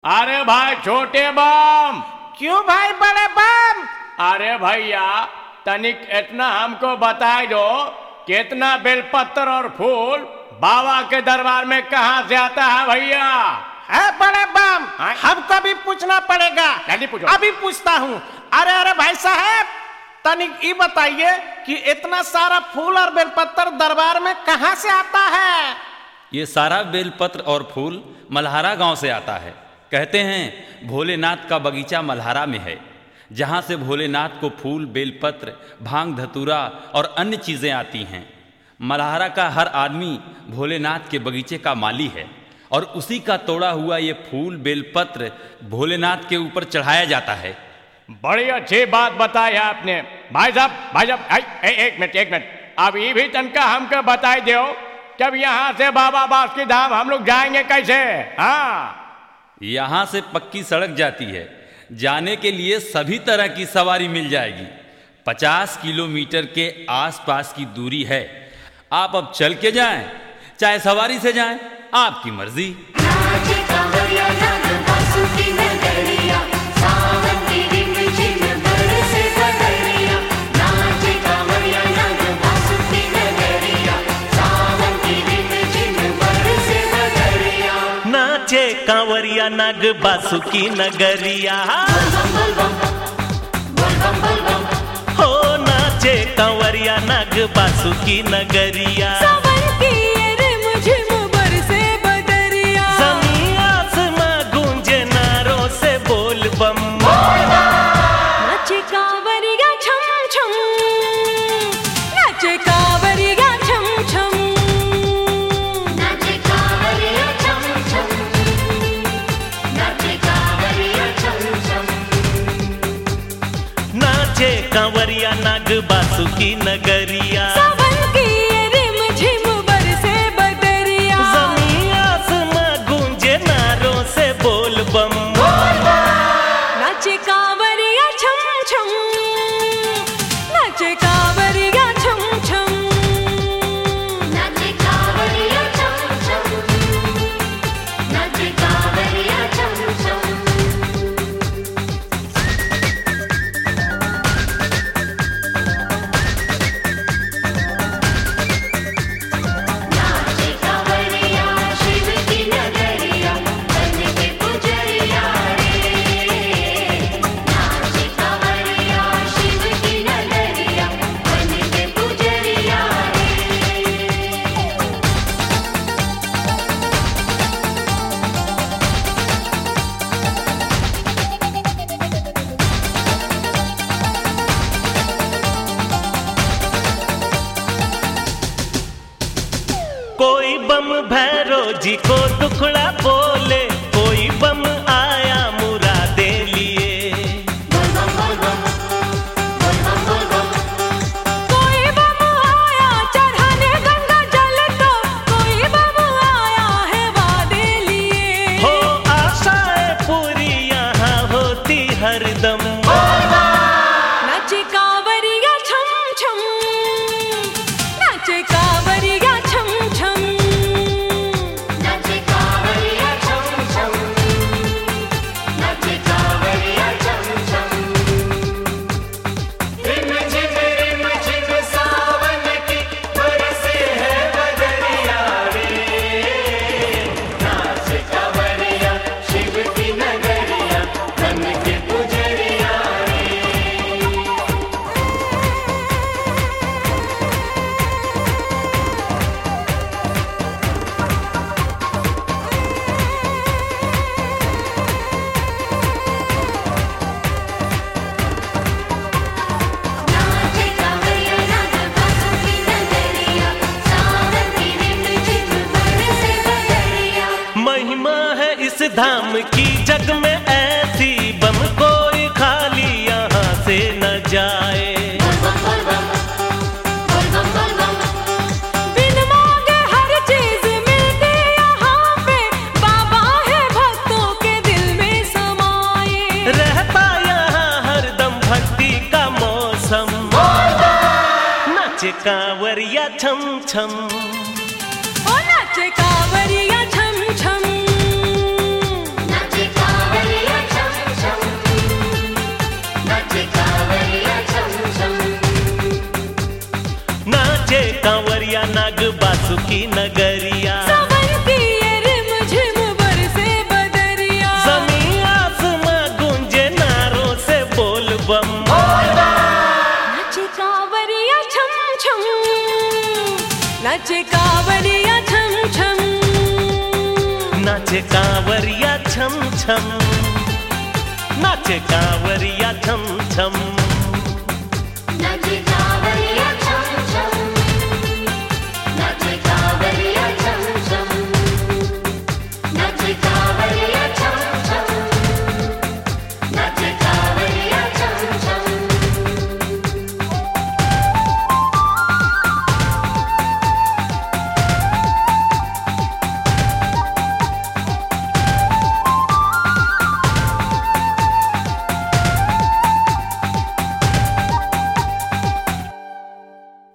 अरे भाई छोटे बम। क्यों भाई बड़े बम? अरे भैया तनिक इतना हमको बता दो कितना बेलपत्र और फूल बाबा के दरबार में कहाँ से आता है भैया? है बड़े बम, हमको भी पूछना पड़ेगा। जल्दी पूछो। अभी पूछता हूँ। अरे भाई साहब तनिक ये बताइए कि इतना सारा फूल और बेलपत्र दरबार में कहाँ से आता है? ये सारा बेलपत्र और फूल मल्हारा गांव से आता है। कहते हैं भोलेनाथ का बगीचा मल्हारा में है, जहाँ से भोलेनाथ को फूल, बेलपत्र, भांग धतूरा और अन्य चीज़ें आती हैं। मल्हारा का हर आदमी भोलेनाथ के बगीचे का माली है और उसी का तोड़ा हुआ ये फूल बेलपत्र भोलेनाथ के ऊपर चढ़ाया जाता है। बड़ी अच्छी बात बताई है आपने भाई साहब। एक मिनट अब ये भी तनका हमको बताई दो जब यहाँ से बाबा बासुकी धाम हम लोग जाएंगे कैसे? हाँ, यहाँ से पक्की सड़क जाती है, जाने के लिए सभी तरह की सवारी मिल जाएगी। 50 किलोमीटर के आसपास की दूरी है। आप अब चल के जाएं चाहे सवारी से जाएं, आपकी मर्जी। नाचे कांवरिया नाग बासुकी नगरिया, हो नाचे कांवरिया नाग बासुकी नगरिया। सावन की ये रिमझिम बरसे बदरिया, ज़मीं आसमां गूंजे नारों से बोल बम। नाचे कांवरिया छम छम, नाचे कांवरिया छम छम, नाचे कांवरिया छम छम, नाचे कांवरिया छम छम। नाचे कांवरिया नाग बासुकी नगरिया, सावन की ये रिमझिम बरसे बदरिया, ज़मीं आसमां गूंजे नारों से बोल बम। नाचे कांवरिया छम छम, नाचे कांवरिया छम छम, नाचे कांवरिया छम छम, नाचे कांवरिया छम छम। नाचे कांवरिया शिव की नगरिया, बन के पुजरिया रे। नाचे कांवरिया शिव की नगरिया, बन के पुजरिया रे। कोई बम भैरो जी को दुखड़ा बोले, कोई बम आया मुरादे लिए। कोई बम आया चढ़ाने गंगा जल, तो कोई बम आया है वादे लिए। हो आशाएं पूरी यहाँ होती हरदम। नाचे कांवरिया छम छम, नाचे कांवरिया छम छम, नाचे कांवरिया छम छम, नाचे कांवरिया छम छम। रिम झिम सावन की बरसे है बदरिया रे। नाचे कांवरिया शिव की नगरिया, बन के पुजरिया रे। नाचे कांवरिया नाग बासुकी नगरिया, सावन की रिमझिम बरसे बदरिया। महिमा है इस धाम की जग में ऐसी, बम कोई खाली यहाँ से न जाए। बिन मांगे हर चीज मिलती यहाँ पे, बाबा है भक्तों के दिल में समाए। रहता यहाँ हरदम भक्ति का मौसम। नाचे कांवरिया छम छम, ओ नाचे कांवरिया छम छम, नाचे कांवरिया बासुकी नगरिया। सावन की ये रिमझिम बरसे बदरिया, जमीन आसमां गूंजे नारों से बोल बम। नाचे कांवरिया छम छम, नाचे कांवरिया छम छम, नाचे कांवरिया छम छम, नाचे कांवरिया छम छम।